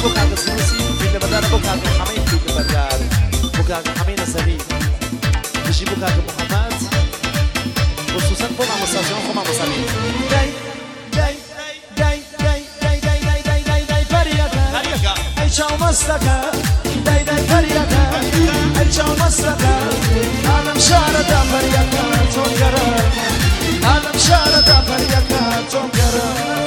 بوكا السوسي في بدار بوكا حميد في بدار بوكا حميد السبي بيجي بوكا محمد خصوصا فما مستشفى فما مصابين داي داي داي داي داي داي داي داي داي داي فريقة أي شو مستكا داي داي فريقة أي شو مستكا أنا مشاردة فريقة تونكرا أنا مشاردة فريقة تونكرا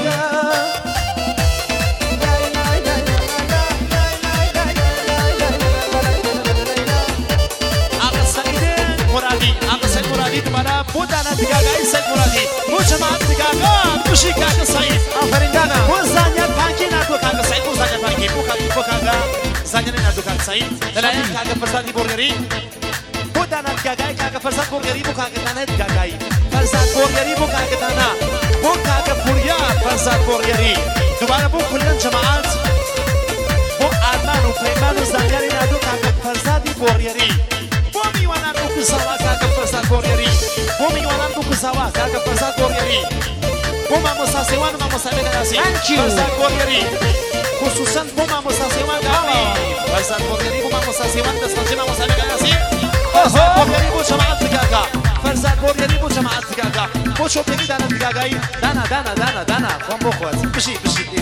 mana budana digaga isek muradi bu jamaat digaga kushi kaga said afarin dana bu zanya panki na to kaga said bu zanya panki bu kaga zanya na to kaga said dalaya kaga fasadi burgeri budana digaga kaga fasad burgeri bu kaga dana digaga fasad burgeri bu kaga dana bu kaga purya fasad burgeri dubara bu kullan jamaat bu adnan u peyman u zanya na to kaga fasadi burgeri Sawa kaga fasad Koreari, bumi wanan buku sawa kaga fasad Koreari, buma musasewan mamusabega nasi fasad Koreari, khususan buma musasewan kami fasad Koreari buma musasewan desmanji mamusabega nasi fasad Koreari bu jamaat digaga, fasad Koreari bu jamaat digaga, bu chopegi dana digagai, dana, kombo khwaz, bishi.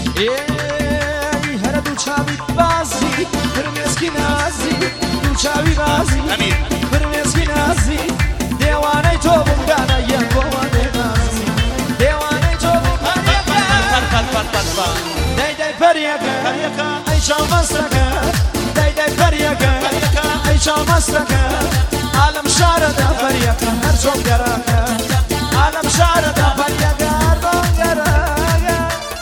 Hara du chavi bazi, permeski nazi, du chavi bazi, amin. Nazi, dewane tobum dana yangowane nazi, dewane tobum dana Day fariyaga, ay shamasraka, day fariyaga, ay shamasraka, alam sharada fariyaga, har zongaraka, alam sharada fariyaga, har zongaraka.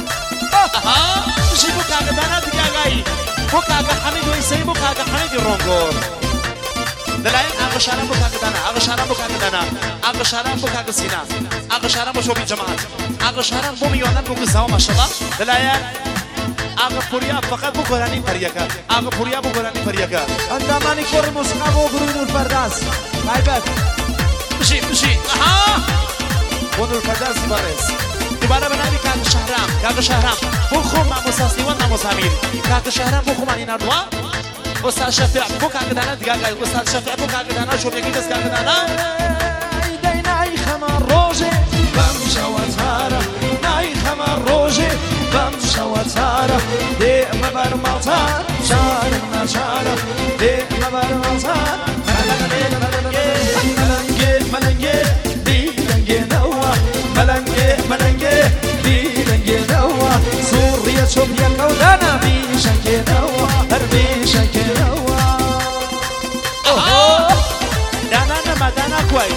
Shi bukaga dana digagai, bukaga hamidu isay bukaga hamidu rongor. دلائل آغشارم بکاغدانا آغشارم بکاغسینا آغشارم بشوبی جماعت آغشارم بومیوانم بگذاو ماشاءالله دلائل آغپوریا فقط بگرانی فریقه آغپوریا بگرانی فریقه اندامانی کور موسیقی و گروه نورپرداز غیبت بشی و نورپرداز بارز دوباره بنابی کاغ شهرام بخوم ماموساسیوان ماموسامیر کاغ شهرام بخوم آنی نردوا استاد شفیع بوکاغ دانا دیگه استاد شفیع بوکاغ دانا شو میگی دست کاغ دانا نای خمر روزه بام شواتارا نای خمر روزه بام شواتارا ده مبر مالتار شارم نشارا ده مبر مالتار ملنگه دیلنگه نوا ملنگه دیلنگه نوا سوریه شوبیا کودانا بیشنگه نوا هر بیشنگه دانا كوي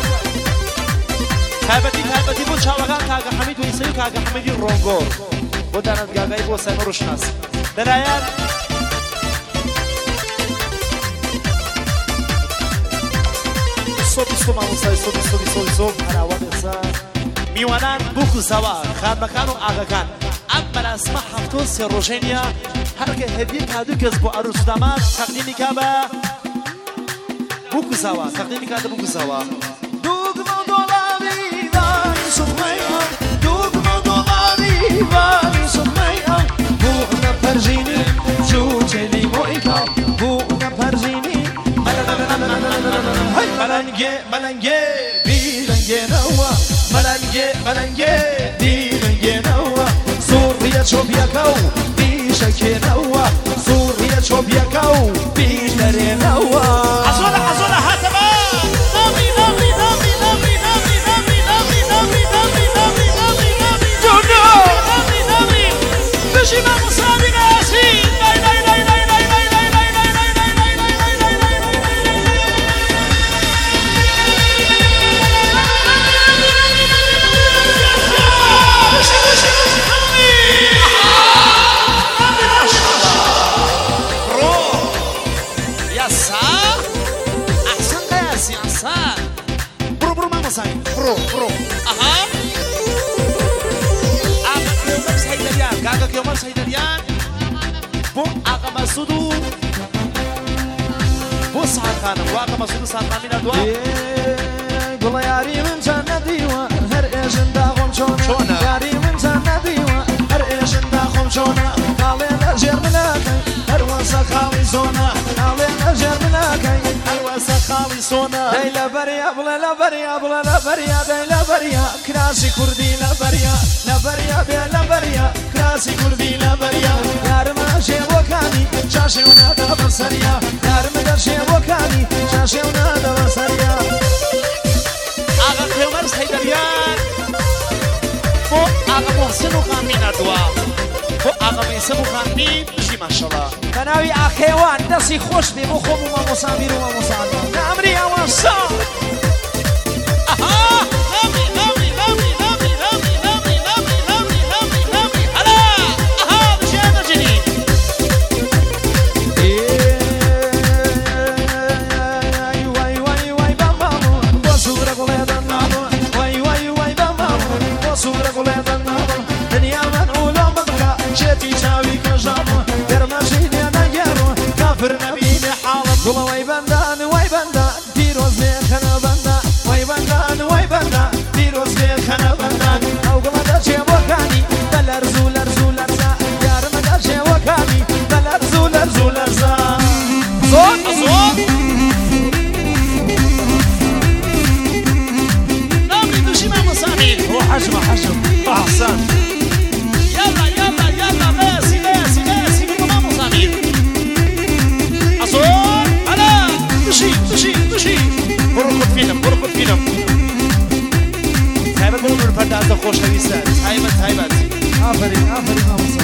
كابتي بو شاوغان كاغا حميد ويسيو كاغا حميد رونغور بو دانا غاغاي بو سينو روشناس دلايان صوب ماموساي صوب انا وقتها ميوانان بوكو سوا خان مكانو اغا كان اما اسمع حفتو سيروجينيا هركه هديه كادو كسبو عروس داماد تقديمي كابا بوكو سوا تقديمي كاده بوكو سوا دوغمو دولاري واني سميا دوغمو دولاري واني سميا بوغنا برجيني جوجلي مويكا بوغنا برجيني ملنگه بیرنگه نوا ملنگه بیرنگه نوا سوریه چوبیاکاو بیشکه نوا سوریه چوبیاکاو بیشتره نوا عزوله هاتبا نامي بشي ما مصابي ناسي برو اها اغا كيوم سيدريان بو اغا مسودو بو سعد خانم واغا مسودو سعد خانم ندوا قول ياري من جنة ديوان هر ايش انداغم شونا ياري من جنة ديوان هر ايش انداغم شونا قال يا جير ملاكي سخاوي صونا داي لبريا بلا لبريا بلا لبريا داي لبريا كراسي كردي لبريا لبريا بلا لبريا كراسي كردي لبريا يار ما شيوكاني شاشي ونادا بصريا يار ما شيوكاني شاشي ونادا بصريا آقا خيومر سيدريان بو آقا محسن وخانمين أدوا بو آقا ميسم وخانمين بشي ما شاء الله تناوي أخيوان دسي خوش بي بو خوب وما مصابير وما مصابير نعمري أوان صار أها لامي لامي لامي لامي لامي لامي لامي لامي لامي لامي هلا أها بشي هذا جديد واي واي واي بامامو بوسورة قوليدا نامو واي واي واي بامامو بوسورة قوليدا نامو دنيا من أولا مدرقا شتي تاوي كجامو درمجيني أنا يارو كافر نبيني حالم قولا واي بندان ديروز بيخنا بندان واي بندان ديروز بيخنا بندان أو قولا دا شي وكاني بلرزو لرزو لرزا يار مدا شي وكاني بلرزو لرزو لرزا صوت صوت لامي بشي ما مصابين هو حجم أحسن يلا يلا يلا باسي باسي باسي ما مصابين أصوت هلا بشي بركض فيلم هايبت بقولوا الفردات خوش هويسات هايبت آفرين